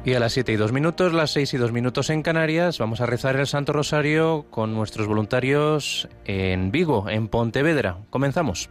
Y a las 7:02, las 6:02 en Canarias, vamos a rezar el Santo Rosario con nuestros voluntarios en Vigo, en Pontevedra. Comenzamos.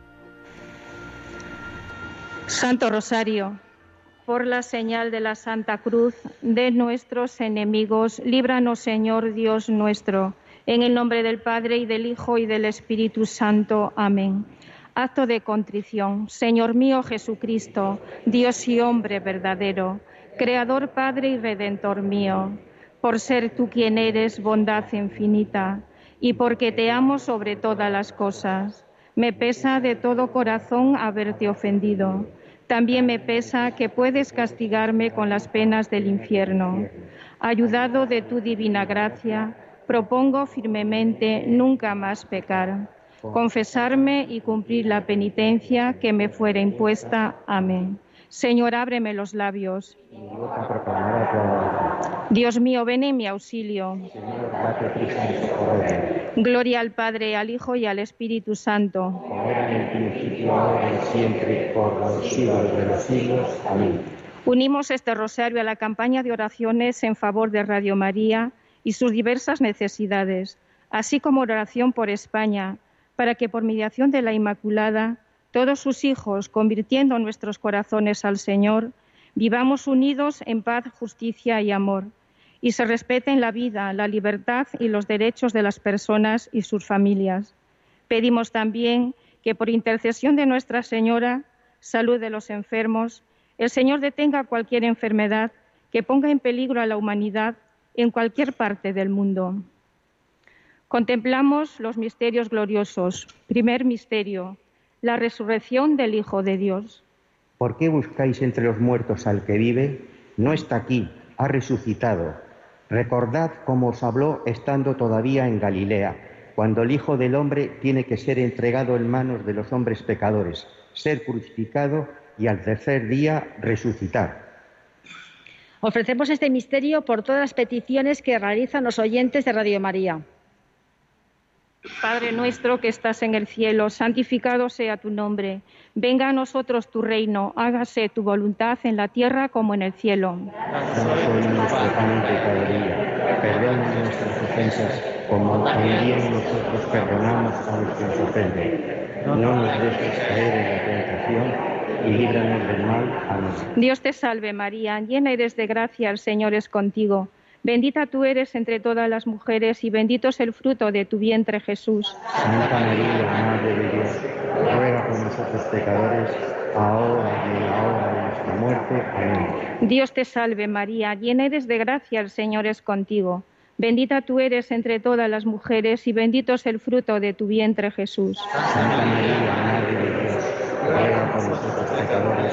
Santo Rosario, por la señal de la Santa Cruz de nuestros enemigos, líbranos, Señor Dios nuestro, en el nombre del Padre, y del Hijo, y del Espíritu Santo. Amén. Acto de contrición. Señor mío Jesucristo, Dios y hombre verdadero, Creador, Padre y Redentor mío, por ser tú quien eres, bondad infinita, y porque te amo sobre todas las cosas, me pesa de todo corazón haberte ofendido. También me pesa que puedes castigarme con las penas del infierno. Ayudado de tu divina gracia, propongo firmemente nunca más pecar, confesarme y cumplir la penitencia que me fuera impuesta. Amén. Señor, ábreme los labios. Dios mío, ven en mi auxilio. Gloria al Padre, al Hijo y al Espíritu Santo. Ahora en el principio, ahora y siempre, por los siglos de los siglos. Amén. Unimos este rosario a la campaña de oraciones en favor de Radio María y sus diversas necesidades, así como oración por España, para que por mediación de la Inmaculada, todos sus hijos, convirtiendo nuestros corazones al Señor, vivamos unidos en paz, justicia y amor, y se respeten la vida, la libertad y los derechos de las personas y sus familias. Pedimos también que por intercesión de Nuestra Señora, salud de los enfermos, el Señor detenga cualquier enfermedad que ponga en peligro a la humanidad en cualquier parte del mundo. Contemplamos los misterios gloriosos. Primer misterio, la resurrección del Hijo de Dios. ¿Por qué buscáis entre los muertos al que vive? No está aquí, ha resucitado. Recordad cómo os habló estando todavía en Galilea, cuando el Hijo del Hombre tiene que ser entregado en manos de los hombres pecadores, ser crucificado y al tercer día resucitar. Ofrecemos este misterio por todas las peticiones que realizan los oyentes de Radio María. Padre nuestro que estás en el cielo, santificado sea tu nombre. Venga a nosotros tu reino, hágase tu voluntad en la tierra como en el cielo. Danos hoy nuestro pan de cada día. Perdona nuestras ofensas, como también nosotros perdonamos a los que nos ofenden. No nos dejes caer en la tentación y líbranos del mal. Amén. Dios te salve María, llena eres de gracia, el Señor es contigo. Bendita tú eres entre todas las mujeres y bendito es el fruto de tu vientre, Jesús. Santa María, Madre de Dios, ruega por nosotros pecadores, ahora y en la hora de nuestra muerte. Amén. Dios te salve María, llena eres de gracia, el Señor es contigo. Bendita tú eres entre todas las mujeres y bendito es el fruto de tu vientre, Jesús. Santa María, Madre de Dios, ruega por nosotros pecadores,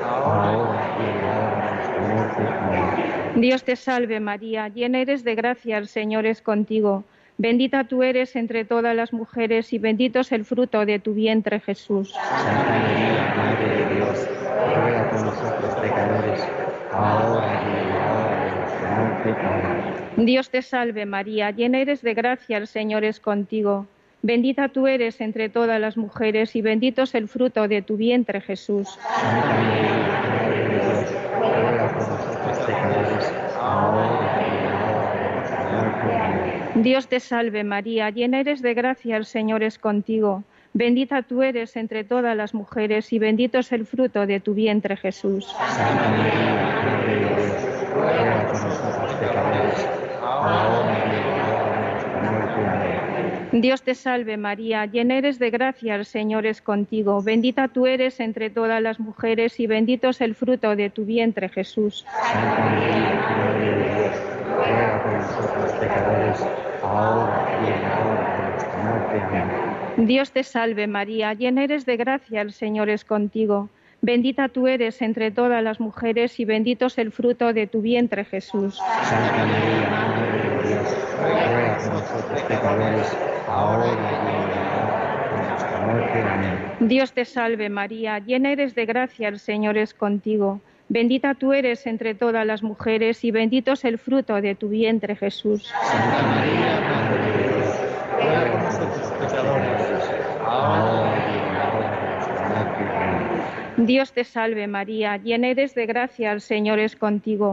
ahora y en la hora de nuestra muerte. Amén. Dios te salve María, llena eres de gracia, el Señor es contigo. Bendita tú eres entre todas las mujeres y bendito es el fruto de tu vientre, Jesús. Santa María, Madre de Dios, ruega por nosotros pecadores, ahora y en la hora de nuestra muerte. Amén. Dios te salve María, llena eres de gracia, el Señor es contigo. Bendita tú eres entre todas las mujeres y bendito es el fruto de tu vientre, Jesús. Santa María, Madre de Dios, ruega por nosotros pecadores, ahora y en la hora de nuestra muerte. Amén. Dios te salve María, llena eres de gracia, el Señor es contigo. Bendita tú eres entre todas las mujeres y bendito es el fruto de tu vientre, Jesús. Santa María, Madre de Dios, ruega por nosotros pecadores, ahora y en la hora de nuestra muerte. Amén. Dios te salve María, llena eres de gracia, el Señor es contigo. Bendita tú eres entre todas las mujeres y bendito es el fruto de tu vientre, Jesús. Santa María, Madre de Dios, ruega por nosotros pecadores, ahora y en la hora de nuestra muerte. Amén. Dios te salve María, llena eres de gracia, el Señor es contigo. Bendita tú eres entre todas las mujeres y bendito es el fruto de tu vientre, Jesús. Santa María, Madre de Dios, ruega por nosotros pecadores, ahora y en la hora de nuestra muerte. Amén. Dios te salve María, llena eres de gracia, el Señor es contigo. Bendita tú eres entre todas las mujeres y bendito es el fruto de tu vientre, Jesús. Santa María, Madre de Dios, ruega por nosotros pecadores, ahora y en la hora de nuestra muerte. Amén. Dios te salve María, llena eres de gracia, el Señor es contigo.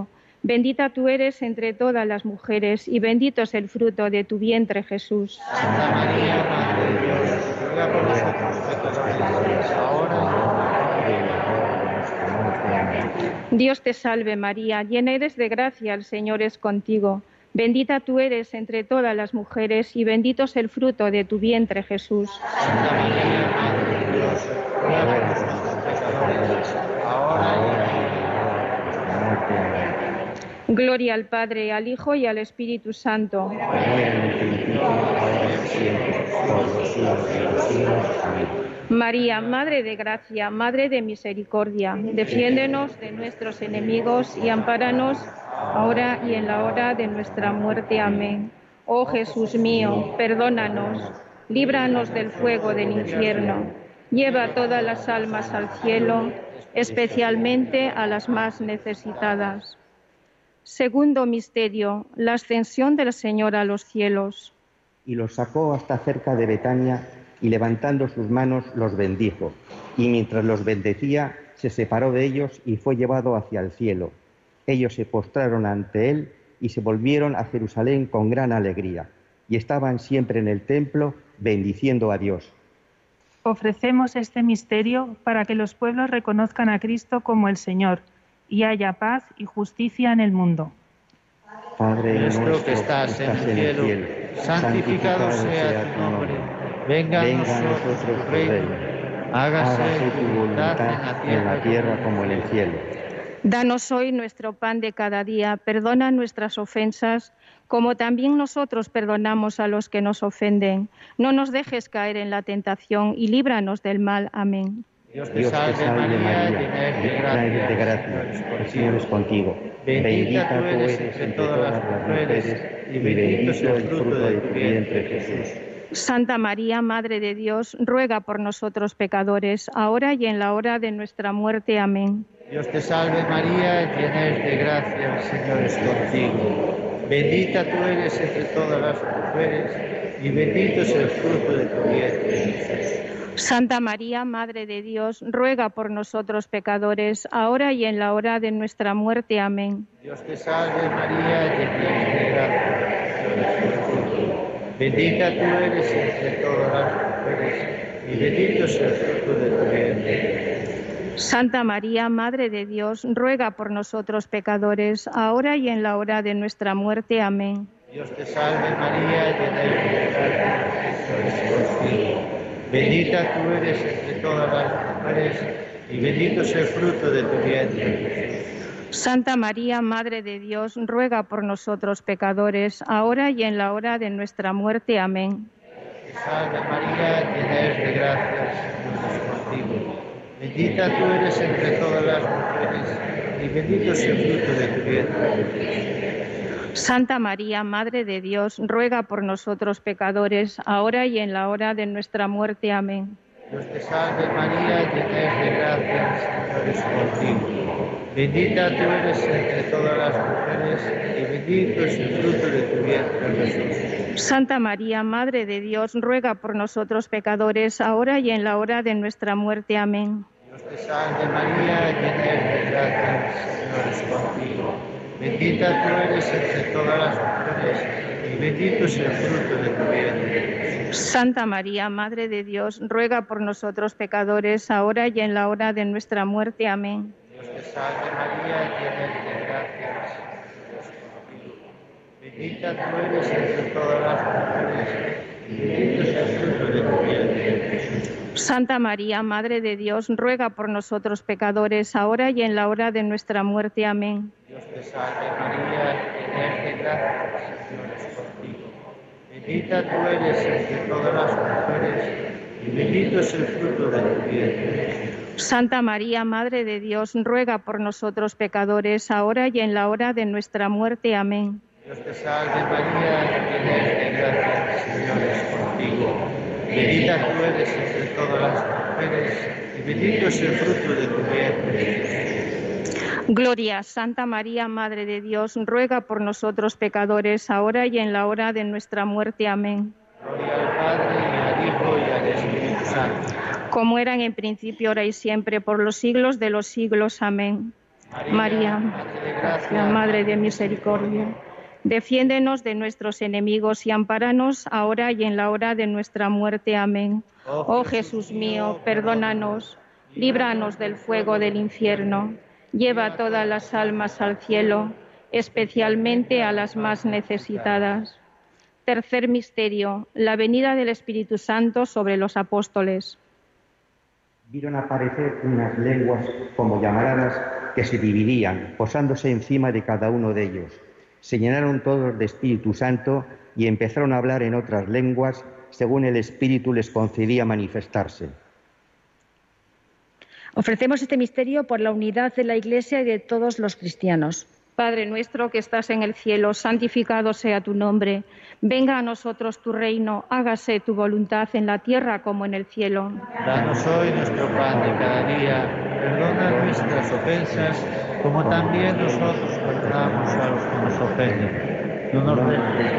Bendita tú eres entre todas las mujeres y bendito es el fruto de tu vientre, Jesús. Santa María, Madre de Dios, ruega por nosotros pecadores, ahora y en la hora de nuestra muerte. Amén. Dios te salve María, llena eres de gracia, el Señor es contigo. Bendita tú eres entre todas las mujeres y bendito es el fruto de tu vientre, Jesús. Santa María, Madre de Dios, ruega por nosotros pecadores, ahora y en la hora de nuestra muerte. Amén. Gloria al Padre, al Hijo y al Espíritu Santo. Como era en el principio, ahora y siempre, por los siglos de los siglos. Amén. María, Madre de Gracia, Madre de Misericordia, defiéndenos de nuestros enemigos y ampáranos ahora y en la hora de nuestra muerte. Amén. Oh Jesús mío, perdónanos, líbranos del fuego del infierno, lleva todas las almas al cielo, especialmente a las más necesitadas. Segundo misterio, la ascensión del Señor a los cielos. Y los sacó hasta cerca de Betania, y levantando sus manos los bendijo. Y mientras los bendecía, se separó de ellos y fue llevado hacia el cielo. Ellos se postraron ante él y se volvieron a Jerusalén con gran alegría. Y estaban siempre en el templo, bendiciendo a Dios. Ofrecemos este misterio para que los pueblos reconozcan a Cristo como el Señor y haya paz y justicia en el mundo. Padre nuestro que estás en el cielo, santificado sea tu nombre. Venga a nosotros tu reino. Hágase tu voluntad en la tierra como en el cielo. Danos hoy nuestro pan de cada día. Perdona nuestras ofensas, como también nosotros perdonamos a los que nos ofenden. No nos dejes caer en la tentación y líbranos del mal. Amén. Dios te salve María, llena eres de gracia, el Señor es contigo. Bendita tú eres entre todas las mujeres y bendito es el fruto de tu vientre, Jesús. Santa María, Madre de Dios, ruega por nosotros pecadores, ahora y en la hora de nuestra muerte. Amén. Dios te salve María, llena eres de gracia, el Señor es contigo. Bendita tú eres entre todas las mujeres y bendito es el fruto de tu vientre, Jesús. Santa María, Madre de Dios, ruega por nosotros pecadores, ahora y en la hora de nuestra muerte. Amén. Dios te salve María, llena eres de gracia, el Señor es contigo. Bendita tú eres entre todas las mujeres y bendito es el fruto de tu vientre. Santa María, Madre de Dios, ruega por nosotros pecadores, ahora y en la hora de nuestra muerte. Amén. Dios te salve María, llena eres de gracia, el Señor es contigo. Bendita tú eres entre todas las mujeres y bendito es el fruto de tu vientre. Santa María, Madre de Dios, ruega por nosotros pecadores, ahora y en la hora de nuestra muerte. Amén. Te salve María, llena eres de gracia, el Señor es contigo. Bendita tú eres entre todas las mujeres y bendito es el fruto de tu vientre. Santa María, Madre de Dios, ruega por nosotros pecadores, ahora y en la hora de nuestra muerte. Amén. Dios te salve María, llena eres de gracia, el Señor es contigo. Bendita tú eres entre todas las mujeres y bendito es el fruto de tu vientre, Jesús. Santa María, Madre de Dios, ruega por nosotros pecadores, ahora y en la hora de nuestra muerte. Amén. Dios te salve María, llena eres de gracia, el Señor es contigo. Bendita tú eres entre todas las mujeres y bendito es el fruto de tu vientre. Santa María, Madre de Dios, ruega por nosotros pecadores, ahora y en la hora de nuestra muerte. Amén. Dios te salve María, llena eres de gracia, el Señor es contigo. Bendita tú eres entre todas las mujeres y bendito es el fruto de tu vientre. Santa María, Madre de Dios, ruega por nosotros pecadores, ahora y en la hora de nuestra muerte. Amén. Dios te salve María, llena eres de gracia, el Señor es contigo. Bendita tú eres entre todas las mujeres y bendito es el fruto de tu vientre. Santa María, Madre de Dios, ruega por nosotros pecadores, ahora y en la hora de nuestra muerte. Amén. Dios te salve María, llena eres de gracia, el Señor es contigo. Bendita tú eres entre todas las mujeres y bendito es el fruto de tu vientre. Gloria, Santa María, Madre de Dios, ruega por nosotros pecadores, ahora y en la hora de nuestra muerte. Amén. Gloria al Padre, y al Hijo, y al Espíritu Santo. Como eran en principio, ahora y siempre, por los siglos de los siglos. Amén. María, Madre de gracia, Madre de misericordia, defiéndenos de nuestros enemigos y ampáranos ahora y en la hora de nuestra muerte. Amén. Oh Jesús mío, perdónanos, líbranos del fuego del infierno, lleva todas las almas al cielo, especialmente a las más necesitadas. Tercer misterio, la venida del Espíritu Santo sobre los apóstoles. Vieron aparecer unas lenguas como llamaradas que se dividían, posándose encima de cada uno de ellos. Se llenaron todos de Espíritu Santo y empezaron a hablar en otras lenguas, según el Espíritu les concedía manifestarse. Ofrecemos este misterio por la unidad de la Iglesia y de todos los cristianos. Padre nuestro que estás en el cielo, santificado sea tu nombre. Venga a nosotros tu reino, hágase tu voluntad en la tierra como en el cielo. Danos hoy nuestro pan de cada día, perdona nuestras ofensas, como también nosotros perdonamos a los que nos ofenden. No nos dejes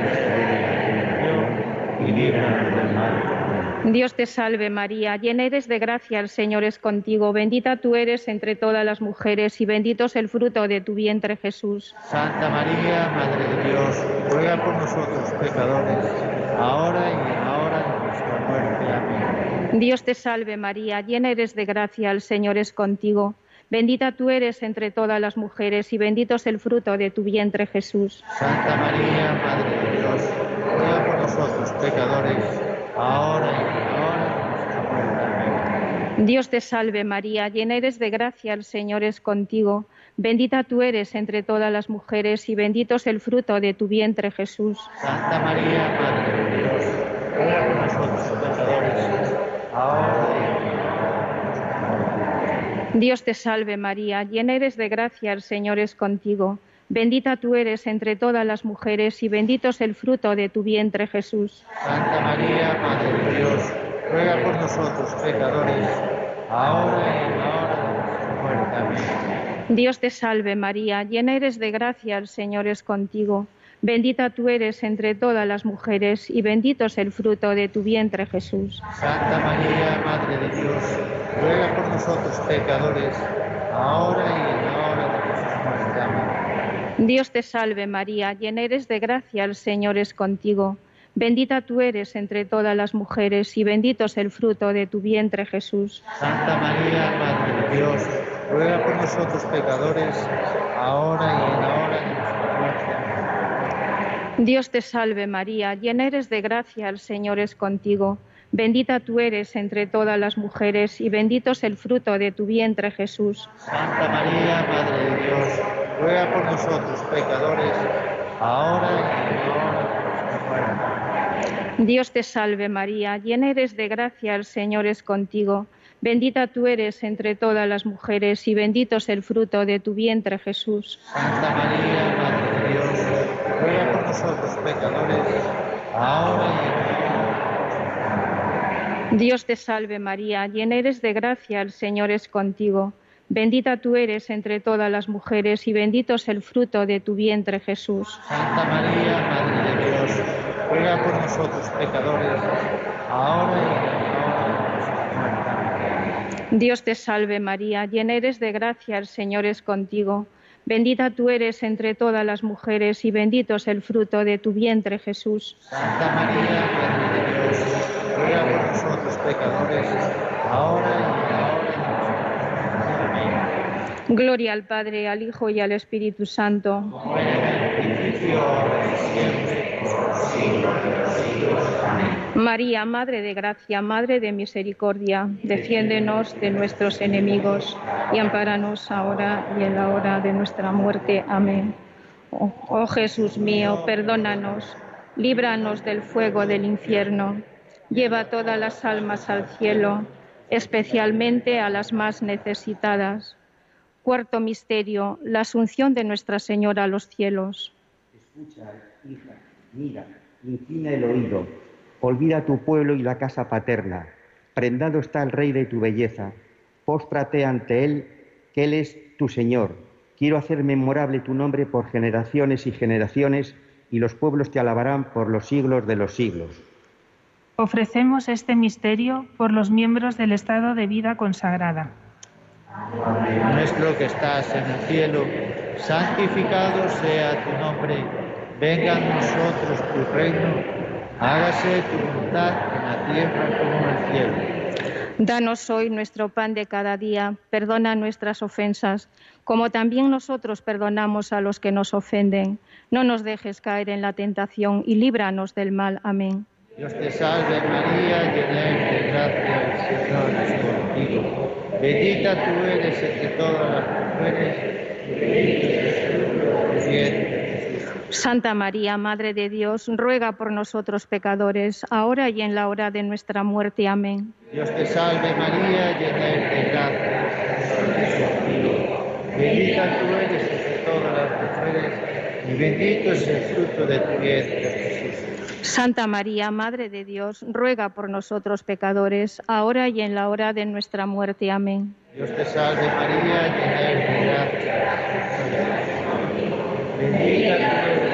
y líbranos del mal. Dios te salve María, llena eres de gracia, el Señor es contigo, bendita tú eres entre todas las mujeres y bendito es el fruto de tu vientre Jesús. Santa María, Madre de Dios, ruega por nosotros pecadores, ahora y en la hora de nuestra muerte. Amén. Dios te salve María, llena eres de gracia, el Señor es contigo, bendita tú eres entre todas las mujeres y bendito es el fruto de tu vientre Jesús. Santa María, Madre de Dios, ruega por nosotros pecadores, ahora y en la hora de nuestra muerte. Amén. Dios te salve María, llena eres de gracia, el Señor es contigo, bendita tú eres entre todas las mujeres y bendito es el fruto de tu vientre Jesús. Santa María, Madre de Dios, ruega por nosotros pecadores, ahora y en la hora de nuestra muerte. Dios te salve María, llena eres de gracia, el Señor es contigo, bendita tú eres entre todas las mujeres y bendito es el fruto de tu vientre Jesús. Santa María, Madre de Dios, ruega por nosotros pecadores, ahora y en la hora de nuestra muerte. Amén. Dios te salve María, llena eres de gracia, el Señor es contigo, bendita tú eres entre todas las mujeres y bendito es el fruto de tu vientre Jesús. Santa María, Madre de Dios, ruega por nosotros pecadores, ahora y en la hora de nuestra muerte. Amén. Dios te salve María, llena eres de gracia, el Señor es contigo, bendita tú eres entre todas las mujeres y bendito es el fruto de tu vientre Jesús. Santa María, Madre de Dios, ruega por nosotros pecadores, ahora y en la hora de nuestra muerte. Amén. Dios te salve María, llena eres de gracia, el Señor es contigo, bendita tú eres entre todas las mujeres y bendito es el fruto de tu vientre Jesús. Santa María, Madre de Dios, ruega por nosotros pecadores, ahora y en la hora de nuestra muerte. Dios te salve María, llena eres de gracia, el Señor es contigo, bendita tú eres entre todas las mujeres y bendito es el fruto de tu vientre Jesús. Santa María, Madre de Dios, ruega por nosotros pecadores, ahora y en la hora de nuestra muerte. Dios te salve María, llena eres de gracia, el Señor es contigo, bendita tú eres entre todas las mujeres y bendito es el fruto de tu vientre Jesús. Santa María, Madre de Dios, ruega por nosotros pecadores, ahora y en la hora de nuestra muerte. Amén. Dios te salve María, llena eres de gracia, el Señor es contigo, bendita tú eres entre todas las mujeres y bendito es el fruto de tu vientre Jesús. Santa María, Madre de Dios, ruega por nosotros pecadores, ahora y en la hora de nuestra muerte. Amén. Gloria al Padre, al Hijo y al Espíritu Santo. Como era en el principio, ahora y siempre, por los siglos de los siglos. Amén. María, Madre de Gracia, Madre de Misericordia, defiéndenos de nuestros enemigos y ampáranos ahora y en la hora de nuestra muerte. Amén. Oh Jesús mío, perdónanos, líbranos del fuego del infierno, lleva todas las almas al cielo, especialmente a las más necesitadas. Cuarto misterio, la asunción de Nuestra Señora a los cielos. Escucha, hija, mira, inclina el oído, olvida tu pueblo y la casa paterna. Prendado está el Rey de tu belleza, póstrate ante Él, que Él es tu Señor. Quiero hacer memorable tu nombre por generaciones y generaciones, y los pueblos te alabarán por los siglos de los siglos. Ofrecemos este misterio por los miembros del estado de vida consagrada. Padre nuestro que estás en el cielo, santificado sea tu nombre. Venga a nosotros tu reino. Hágase tu voluntad en la tierra como en el cielo. Danos hoy nuestro pan de cada día. Perdona nuestras ofensas, como también nosotros perdonamos a los que nos ofenden. No nos dejes caer en la tentación y líbranos del mal. Amén. Dios te salve María, llena eres de gracia, el Señor es contigo. Bendita tú eres entre todas las mujeres, y bendito es el fruto de tu vientre, Jesús. Santa María, Madre de Dios, ruega por nosotros pecadores, ahora y en la hora de nuestra muerte. Amén. Dios te salve María, llena eres de gracia, el Señor es contigo. Bendita tú eres entre todas las mujeres, y bendito es el fruto de tu vientre, Jesús. Santa María, Madre de Dios, ruega por nosotros pecadores, ahora y en la hora de nuestra muerte. Amén. Dios te salve María, llena eres de gracia, bendita tú eres,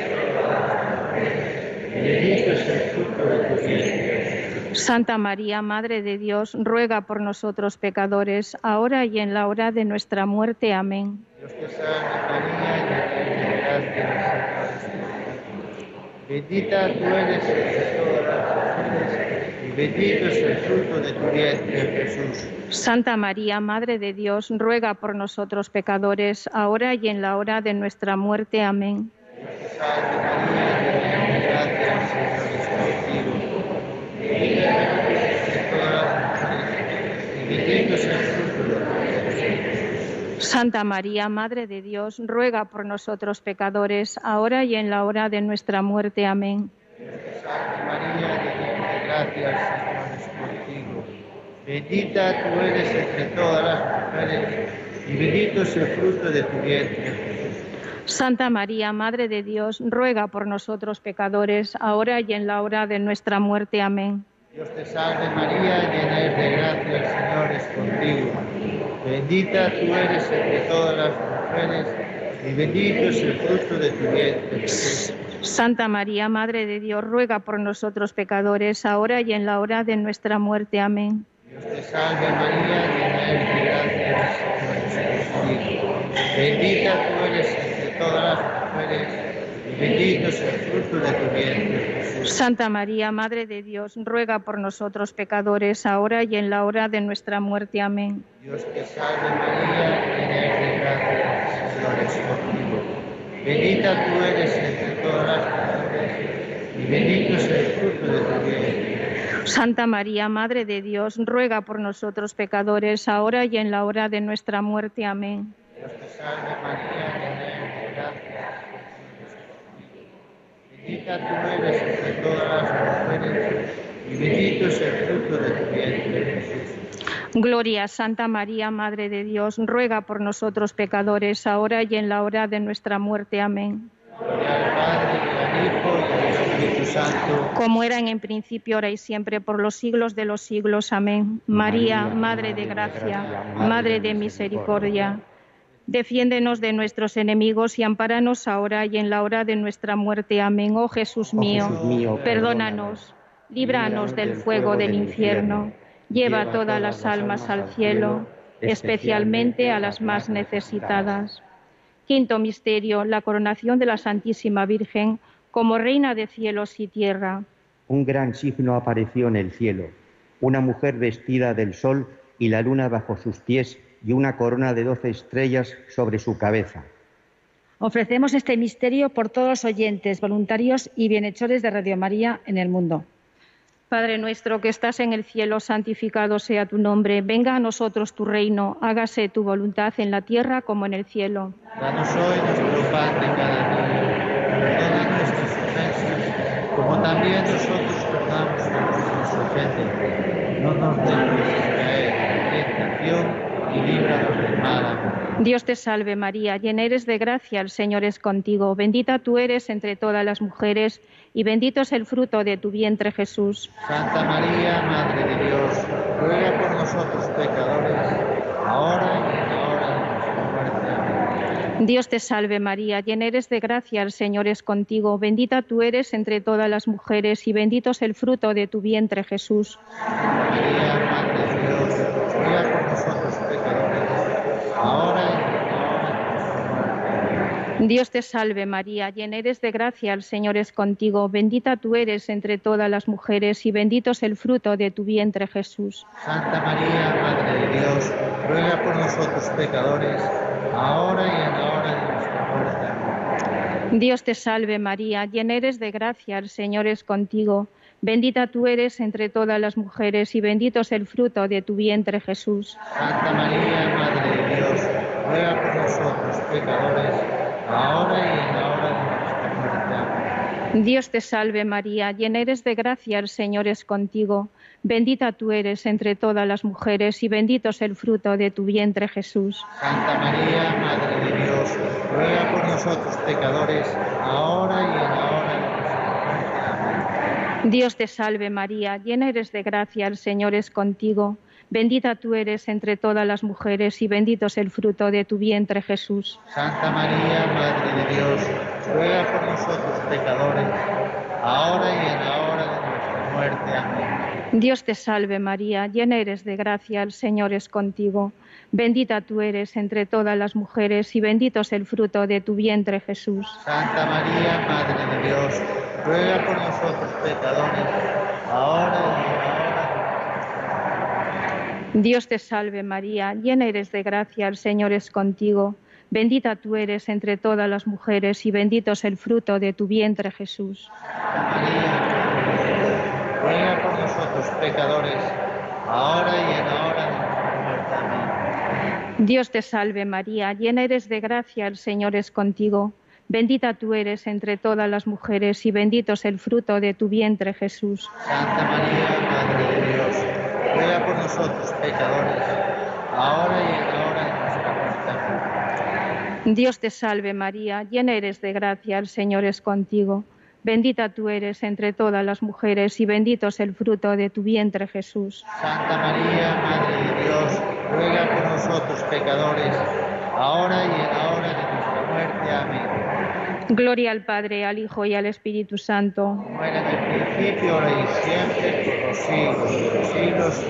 y bendito es el fruto de tu vientre. Santa María, Madre de Dios, ruega por nosotros pecadores, ahora y en la hora de nuestra muerte. Amén. Dios te salve María, llena eres de gracia, el Señor es contigo. Bendita tú eres entre todas las mujeres, y bendito es el fruto de tu vientre, Jesús. Santa María, Madre de Dios, ruega por nosotros pecadores, ahora y en la hora de nuestra muerte. Amén. Dios te salve María, llena eres de gracia, el Señor es contigo. Bendita tú eres entre todas las mujeres, y bendito es el fruto de tu vientre. Santa María, Madre de Dios, ruega por nosotros pecadores, ahora y en la hora de nuestra muerte. Amén. Dios te salve María, llena eres de gracia, el Señor es contigo. Bendita tú eres entre todas las mujeres, y bendito es el fruto de tu vientre, Jesús. Santa María, Madre de Dios, ruega por nosotros pecadores, ahora y en la hora de nuestra muerte. Amén. Dios te salve María, llena eres de gracia, el Señor es contigo. Bendita tú eres entre todas las mujeres, y bendito es el fruto de tu vientre, Jesús. Santa María, Madre de Dios, ruega por nosotros pecadores, ahora y en la hora de nuestra muerte. Amén. Dios te salve María, llena eres de gracia, el Señor es contigo. Bendita tú eres entre todas las mujeres, y bendito es el fruto de tu vientre, Jesús. Santa María, Madre de Dios, ruega por nosotros pecadores, ahora y en la hora de nuestra muerte. Amén. Dios te salve María, llena eres de gracia, el Señor es contigo. Bendita tú eres entre todas las mujeres, y bendito es el fruto de tu vientre. Santa María, Madre de Dios, ruega por nosotros pecadores, ahora y en la hora de nuestra muerte. Amén. Dios te salve María, llena eres de gracia, el Señor es contigo. Bendita tú eres entre todas las mujeres, y bendito es el fruto de tu vientre, Jesús. Gloria a Santa María, Madre de Dios, ruega por nosotros pecadores, ahora y en la hora de nuestra muerte. Amén. Gloria al Padre, y al Hijo, y al Espíritu Santo. Como eran en principio, ahora y siempre, por los siglos de los siglos. Amén. María, Madre de gracia, Madre de misericordia, defiéndenos de nuestros enemigos y ampáranos ahora y en la hora de nuestra muerte. Amén. Oh Jesús mío, perdónanos, líbranos del fuego del infierno, lleva todas las almas al cielo, especialmente a las más necesitadas. Quinto misterio, la coronación de la Santísima Virgen como Reina de cielos y tierra. Un gran signo apareció en el cielo, una mujer vestida del sol y la luna bajo sus pies y una corona de 12 estrellas sobre su cabeza. Ofrecemos este misterio por todos los oyentes, voluntarios y bienhechores de Radio María en el mundo. Padre nuestro que estás en el cielo, santificado sea tu nombre. Venga a nosotros tu reino, hágase tu voluntad en la tierra como en el cielo. Danos hoy nuestro pan de cada día. Perdona nuestras ofensas, como también nosotros perdonamos a los que nos ofenden. No nos dejes caer en la tentación y líbranos del mal. Amén. Dios te salve María, llena eres de gracia, el Señor es contigo. Bendita tú eres entre todas las mujeres y bendito es el fruto de tu vientre, Jesús. Santa María, Madre de Dios, ruega por nosotros pecadores, ahora y en la hora de nuestra muerte. Amén. Dios te salve María, llena eres de gracia, el Señor es contigo. Bendita tú eres entre todas las mujeres y bendito es el fruto de tu vientre, Jesús. Santa María, Madre de Dios, ruega por nosotros pecadores, Dios te salve María, llena eres de gracia, el Señor es contigo, bendita tú eres entre todas las mujeres y bendito es el fruto de tu vientre Jesús. Santa María, Madre de Dios, ruega por nosotros pecadores, ahora y en la hora de nuestra muerte. Amén. Dios te salve María, llena eres de gracia, el Señor es contigo, bendita tú eres entre todas las mujeres y bendito es el fruto de tu vientre Jesús. Santa María, Madre de Dios, ruega por nosotros pecadores, ahora y en la hora de nuestra muerte. Amén. Dios te salve María, llena eres de gracia, el Señor es contigo, bendita tú eres entre todas las mujeres y bendito es el fruto de tu vientre Jesús. Santa María, Madre de Dios, ruega por nosotros pecadores, ahora y en la hora de nuestra muerte. Amén. Dios te salve María, llena eres de gracia, el Señor es contigo, bendita tú eres entre todas las mujeres y bendito es el fruto de tu vientre Jesús. Santa María, Madre de Dios, ruega por nosotros pecadores, ahora y en la hora de nuestra muerte. Amén. Dios te salve María, llena eres de gracia, el Señor es contigo, bendita tú eres entre todas las mujeres y bendito es el fruto de tu vientre Jesús. Santa María, Madre de Dios, ruega por nosotros pecadores, ahora y en la hora de Dios te salve María, llena eres de gracia, el Señor es contigo, bendita tú eres entre todas las mujeres y bendito es el fruto de tu vientre Jesús. Santa María, Madre de Dios, ruega por nosotros pecadores, ahora y en la hora de nuestra muerte. Amén. Dios te salve María, llena eres de gracia, el Señor es contigo, bendita tú eres entre todas las mujeres y bendito es el fruto de tu vientre Jesús. Santa María, Madre de Dios, ruega por nosotros pecadores, ahora y en la hora de nuestra muerte. Amén. Dios te salve María, llena eres de gracia, el Señor es contigo, bendita tú eres entre todas las mujeres y bendito es el fruto de tu vientre Jesús. Santa María, Madre de Dios, ruega por nosotros pecadores, ahora y en la hora de nuestra muerte. Amén. Gloria al Padre, al Hijo y al Espíritu Santo. Como era en el principio, ahora y siempre, por los siglos de los siglos.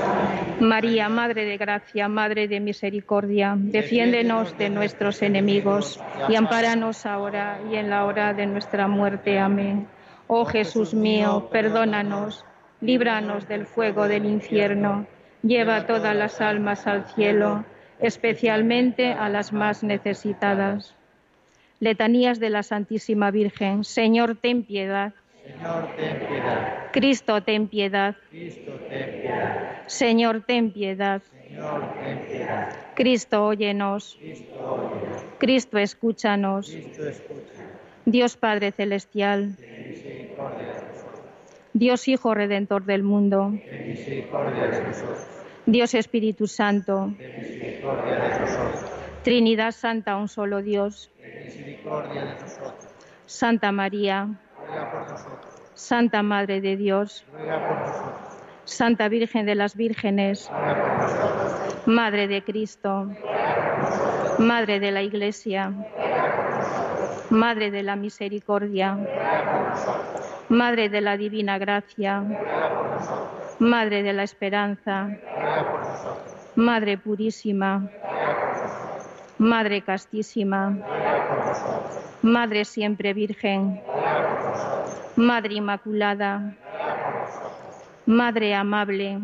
María, Madre de Gracia, Madre de Misericordia, defiéndenos de nuestros enemigos y ampáranos ahora y en la hora de nuestra muerte. Amén. Oh Jesús mío, perdónanos, líbranos del fuego del infierno, lleva todas las almas al cielo, especialmente a las más necesitadas. Letanías de la Santísima Virgen. Señor, ten piedad. Señor, ten piedad. Cristo, ten piedad. Cristo, ten piedad. Señor, ten piedad. Señor, ten piedad. Cristo, óyenos. Cristo, óyenos. Cristo, escúchanos. Cristo, escucha. Dios Padre Celestial. Ten misericordia de nosotros. Dios Hijo Redentor del mundo. Ten misericordia de nosotros. Dios Espíritu Santo. Ten misericordia de nosotros. Trinidad Santa, un solo Dios. Ten misericordia de nosotros. Santa María. Ruega por nosotros. Santa Madre de Dios. Ruega por nosotros. Santa Virgen de las Vírgenes. Ruega por nosotros. Madre de Cristo. Madre de la Iglesia. Madre de la Misericordia. Madre de la Divina Gracia. Madre de la Esperanza. Madre Purísima. Madre Castísima. Madre Siempre Virgen. Madre Inmaculada. Madre Amable.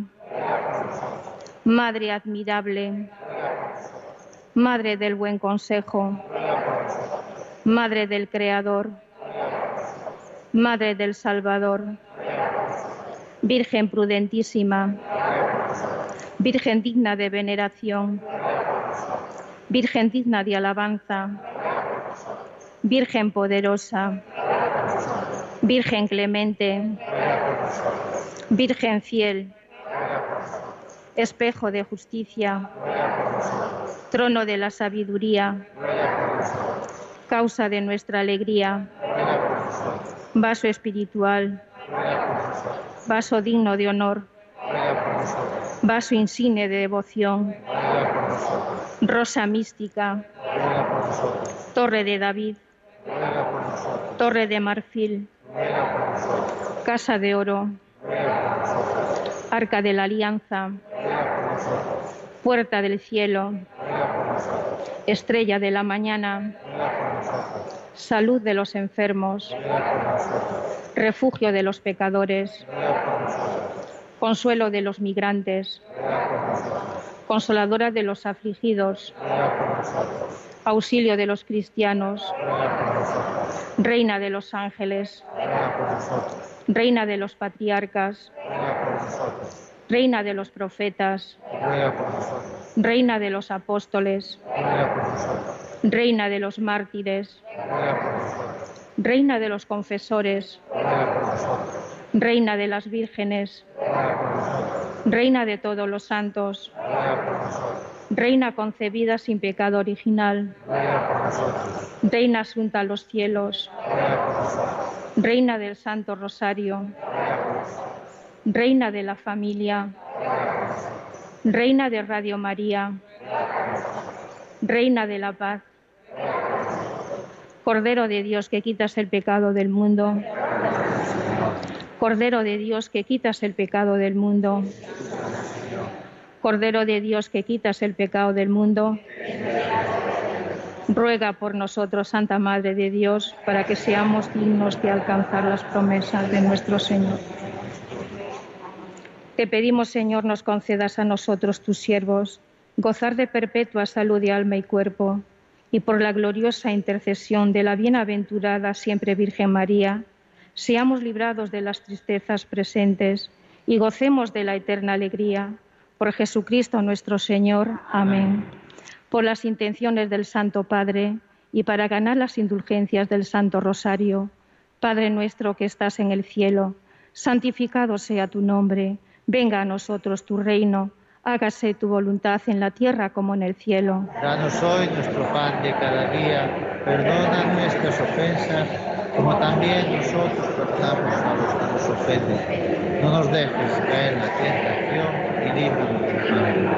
Madre Admirable. Madre del Buen Consejo. Madre del Creador. Madre del Salvador. Virgen prudentísima. Virgen digna de veneración. Virgen digna de alabanza. Virgen poderosa. Virgen clemente. Virgen fiel. Espejo de justicia. Trono de la sabiduría. Causa de nuestra alegría. Vaso espiritual. Vaso digno de honor. Vaso insigne de devoción. Rosa mística. Torre de David. Torre de marfil. Casa de oro. Arca de la Alianza. Puerta del cielo. Estrella de la mañana. salud de los enfermos, refugio de los pecadores, consuelo de los migrantes, consoladora de los afligidos, auxilio de los cristianos, reina de los ángeles, reina de los patriarcas, reina de los profetas, reina de los apóstoles, reina de los mártires, reina de los confesores, reina de las vírgenes, reina de todos los santos, reina concebida sin pecado original, reina asunta a los cielos, reina del Santo Rosario, reina de la familia, reina de Radio María, reina de la paz, Cordero de Dios que quitas el pecado del mundo, Cordero de Dios que quitas el pecado del mundo, Cordero de Dios que quitas el pecado del mundo, ruega por nosotros, Santa Madre de Dios, para que seamos dignos de alcanzar las promesas de nuestro Señor. Te pedimos, Señor, nos concedas a nosotros, tus siervos, gozar de perpetua salud de alma y cuerpo, y por la gloriosa intercesión de la bienaventurada siempre Virgen María, seamos librados de las tristezas presentes y gocemos de la eterna alegría. Por Jesucristo nuestro Señor. Amén. Por las intenciones del Santo Padre y para ganar las indulgencias del Santo Rosario, Padre nuestro que estás en el cielo, santificado sea tu nombre, venga a nosotros tu reino, hágase tu voluntad en la tierra como en el cielo. Danos hoy nuestro pan de cada día, perdona nuestras ofensas, como también nosotros perdonamos a los que nos ofenden. No nos dejes caer en la tentación y líbranos del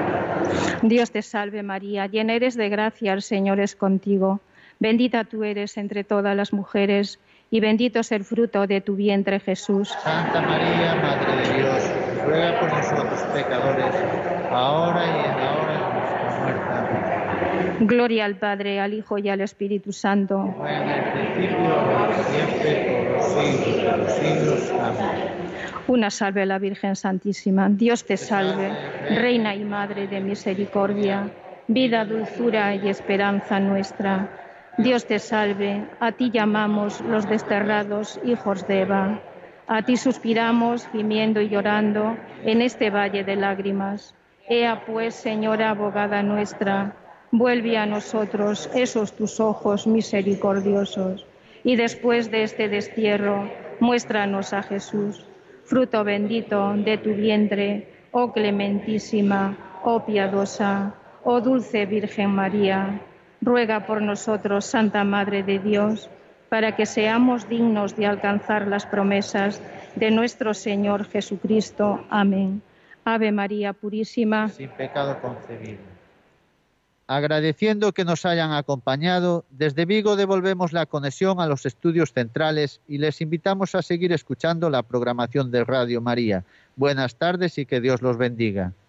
mal. Dios te salve María, llena eres de gracia, el Señor es contigo. Bendita tú eres entre todas las mujeres y bendito es el fruto de tu vientre, Jesús. Santa María, Madre de Dios, ruega por nosotros pecadores, ahora y en la hora de nuestra muerte. Amén. Gloria al Padre, al Hijo y al Espíritu Santo. Como en el principio, ahora y siempre, por los siglos de los siglos. Amén. Una salve a la Virgen Santísima. Dios te salve, Reina y Madre de misericordia, vida, dulzura y esperanza nuestra. Dios te salve, a ti llamamos los desterrados hijos de Eva. A ti suspiramos, gimiendo y llorando, en este valle de lágrimas. Ea pues, Señora abogada nuestra, vuelve a nosotros esos tus ojos misericordiosos, y después de este destierro, muéstranos a Jesús, fruto bendito de tu vientre, oh clementísima, oh piadosa, oh dulce Virgen María. Ruega por nosotros, Santa Madre de Dios, para que seamos dignos de alcanzar las promesas de nuestro Señor Jesucristo. Amén. Ave María Purísima, sin pecado concebido. Agradeciendo que nos hayan acompañado, desde Vigo devolvemos la conexión a los estudios centrales y les invitamos a seguir escuchando la programación de Radio María. Buenas tardes y que Dios los bendiga.